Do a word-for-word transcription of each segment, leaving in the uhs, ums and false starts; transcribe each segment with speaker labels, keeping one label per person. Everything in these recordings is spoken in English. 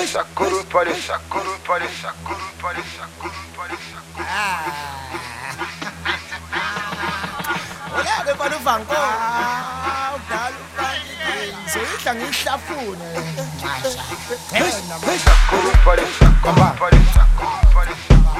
Speaker 1: Sakuru pare, sakuru pare, sakuru pare, sakuru pare, sakuru.
Speaker 2: Olha depois do vanco. So itla ngihlafune.
Speaker 1: Sakuru pare, sakuru pare, sakuru pare.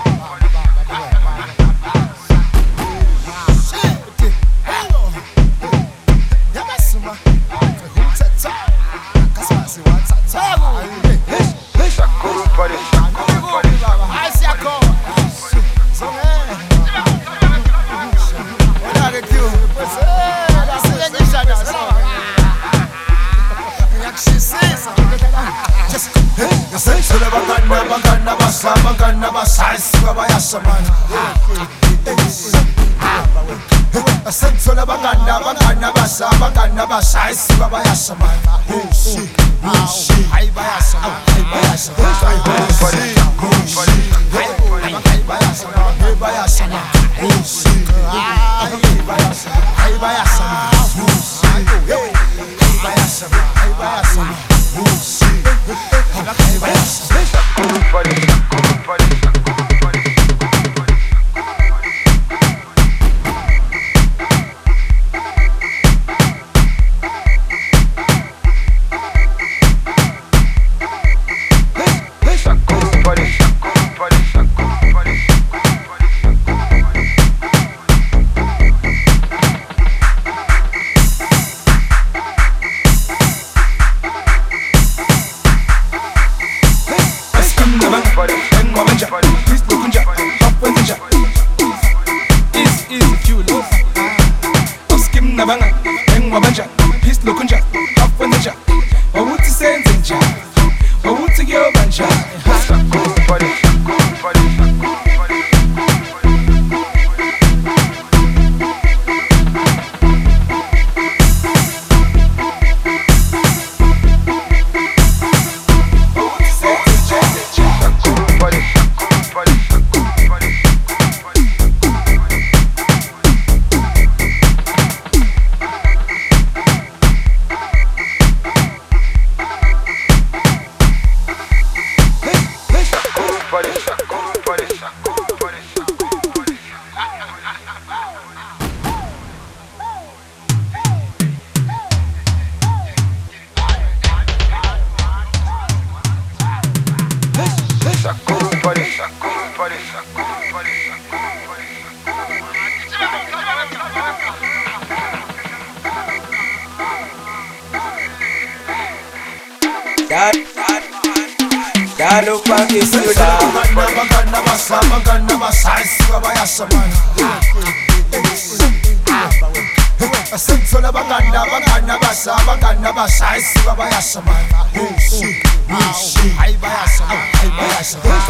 Speaker 2: Sensole baganda baganda basa baganda basa isiba yasamana. Sensole baganda baganda basa baganda basa isiba yasamana. Hushi hushi ay bayasamana ay bayasamana ay bayasamana ay bayasamana hushi ay bayasamana ay bayasamana hushi ay bayasamana ay bayasamana hushi. Sakuru pare, sakuru pare, sakuru pare. Sakuru pare, sakuru pare, sakuru pare.
Speaker 3: Galo pangi suda,
Speaker 2: baganda basa baganda basa isiba yasamana. Sensole baganda baganda basa baganda basa isiba yasamana. Hushi hushi ay bayasamana ay bayasamana.